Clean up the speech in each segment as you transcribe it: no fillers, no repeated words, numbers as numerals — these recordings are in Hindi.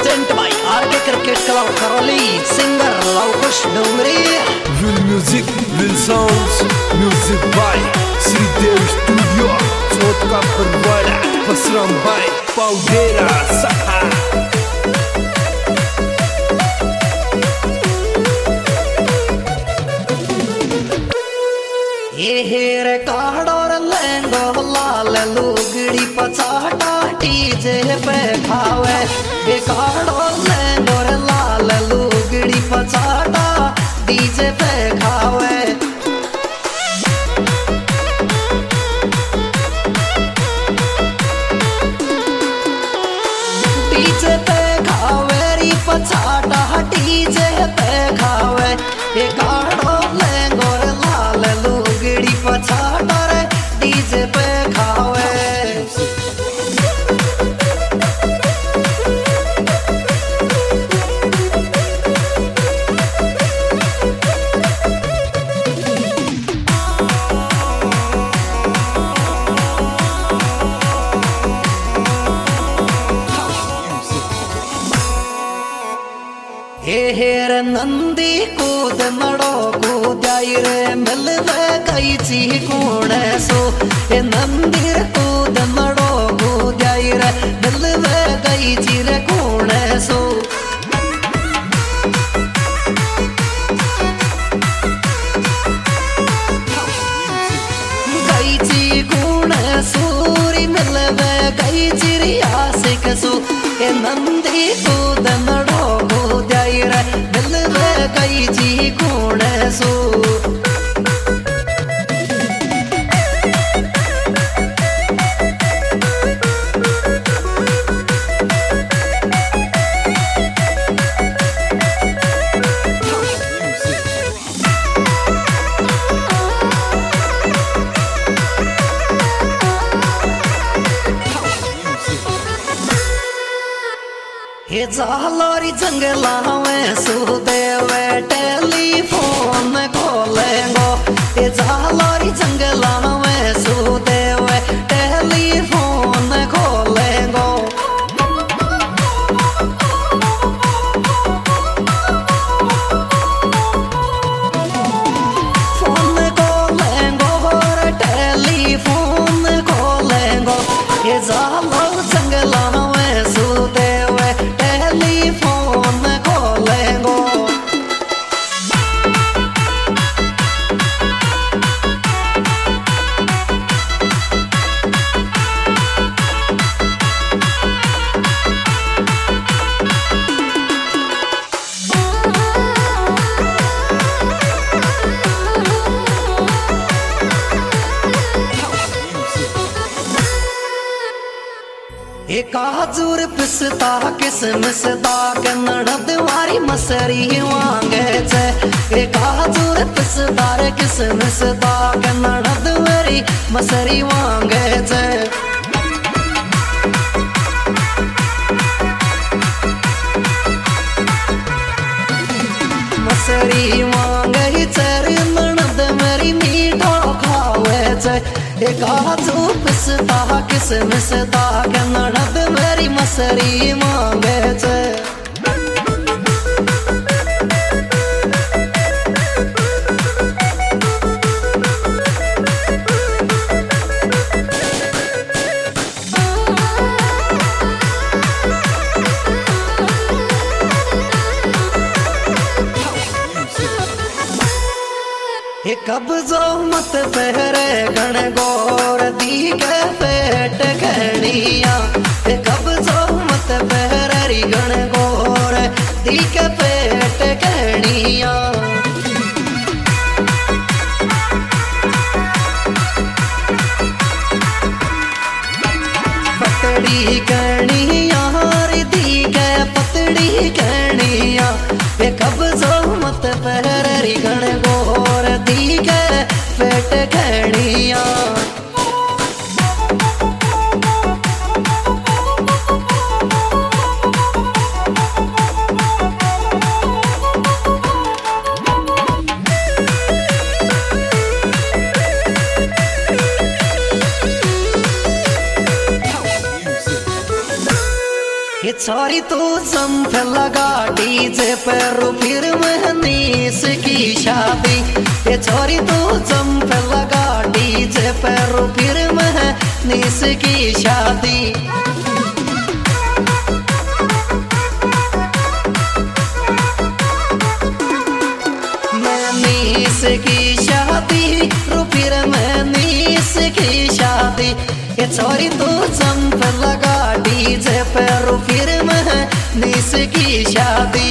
Present by RK cricket club Karauli, singer Lavkush Dongri. Will music will sounds, music by Shridev studio, चौथा परवाड़ा, पसरम बाय पाउडेरा सहा। ये हेर काड़ोर लहंगो लाल लुगड़ी पचाटा डीजे पे खावे। ये काड़ोर लहंगो लाल लुगड़ी पचाटा डीजे पे खावे। डीजे पे खावे री पचाटा डीजे पे खावे। ये काड़ोर लहंगो लाल लुगड़ी पचाटा रे डीजे पे खावे। हेर नंदी कूद मड़ो कूदाई रे मिलवे कई ची कूण सो। ए नंदी कूद मड़ो कूदाई रे मिलवे कई ची रे कूण सो। कई ची कूण सूरी मिलवे कई चिरिया सिकसू। ए नंदी कूद मड़ो कूदाई रे मिलवे कई ची कूण सो। हे जालोरी जंगला में सुदेवे टेलीफोन खोलेंगो। हे जालोरी जंगला में सुदेवे टेलीफोन खोलेंगो। फोन खोलेंगो और टेलीफोन खोलेंगो। हे जालो जंगला में सुदेवे टेलीफोन खोलेंगो। एक काजूर पिसता किसमिस दाग नड़द मारी मसरी वांगे छे। एक काजूर पिसता किसमिस दाग नड़द मारी मसरी वांगे छे। मसरी वांगे चर नड़द मारी मीठो खावे छे। एक काजू पिसता किसमिस दाग नड़द मेरी मसरी मांगे छे। ये कब्जो मत पहरे गण गोर दी के पेट घड़िया। ये कब्जो मत पहरे गण गोर दी के पेट घड़िया। पतड़ी कणिया दी के पतड़ी कणिया। ये कब्जो मत पहरे गण गोर दी के पेट घड़िया। छोरी तू संफ लगा डीजे पर फिर महनीस की शादी। ये छोरी तू संफ लगा डीजे पर फिर महनीस की शादी। महनीस की शादी फिर महनीस की शादी। ये छोरी तू संफ लगा डीजे पर फिर महनीस की शादी।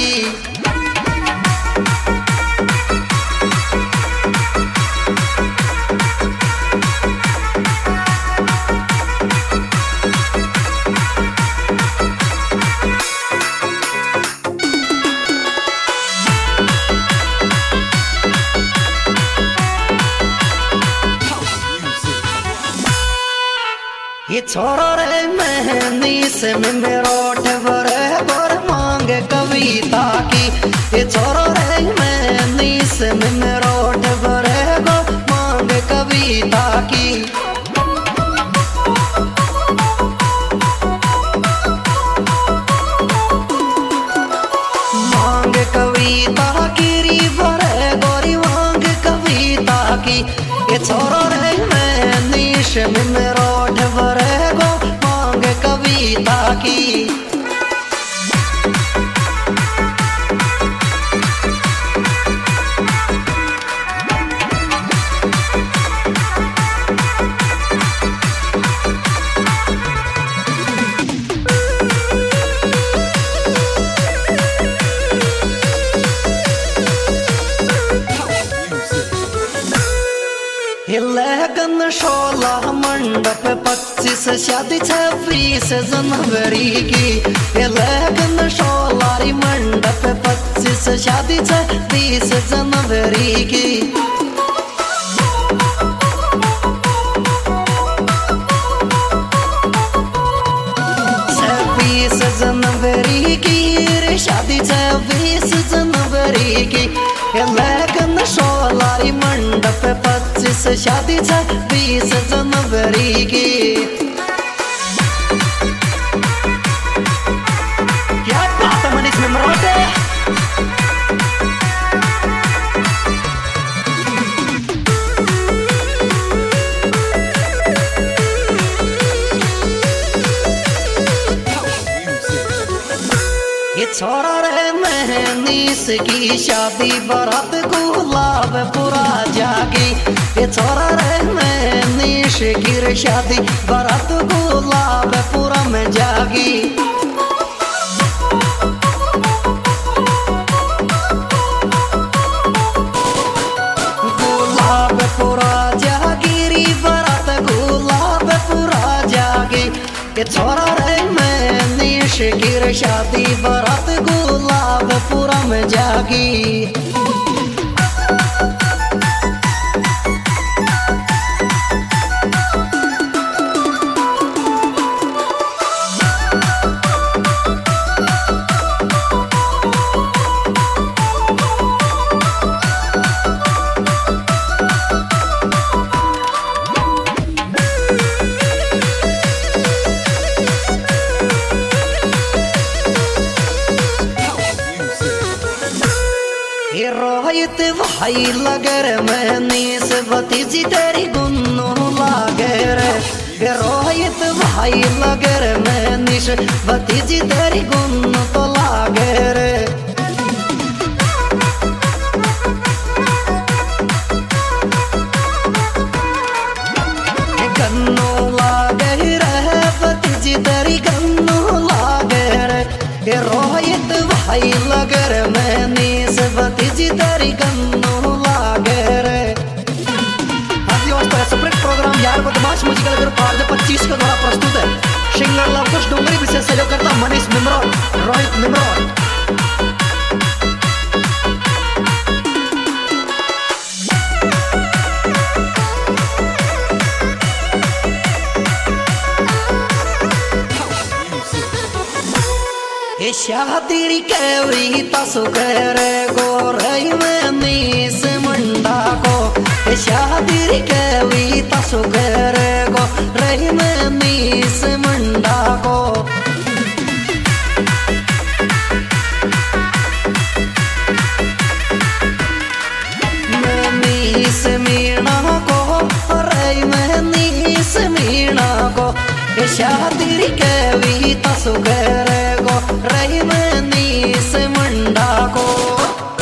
ये छोरो रे महनीस में मेरोठ बरे बर मांग कविता की। ये छोरो रे महनीस में मेरोठ बरे गो मांग कविता की। मांग कविता की री बरे गोरी मांग कविता की। ये छोरो रे महनीस में मेरोठ बरे गो मांग कविता की। लगन 16 मंडप 25 शादी 26 जनवरी की। लगन 16 मंडप 25 शादी 26 जनवरी की। 26 जनवरी की रे शादी 26 जनवरी की। लगन 16 मंडप 25 शादी 26 जनवरी की। क्या बात है मनीष मेमरोटे। ये छोरा रे महनीस की शादी बारात गुलाब पूरा जागी। ये छोरा रे महनीस की शादी बारात गुलाब पूरा में जागी। गुलाब पूरा जागी री बारात गुलाब पूरा जागी। ये छोरा रे महनीस की शादी बारात गुलाब पूरा में जागी। रोहित भाई लगर महनीस भतीजी तेरी गुन्नू लागे रे। रोहित भाई लगर महनीस भतीजी तेरी गुन्नू तो लागे रे। गन्नू लागे रे भतीजी तेरी गन्नू लागे रे। रोहित भाई लगर महनीस भतीजी तेरी गन्नू लागे रे। सेपरेट प्रोग्राम यार बदमाश म्यूजिकल ग्रुप आर 25 के द्वारा प्रस्तुत है। सिंगर लवकुश डोंगरी विशेष सहयोग करता मनीष मेमरोट, रोहित मेमरोट। शादी केवरी तसु करे गोरई में नीस मंडा को। शादी केवरी तसु करे गोरई में नीस मंडा को। को शादी के भी तसु करे गो रही में नीस मुंडा को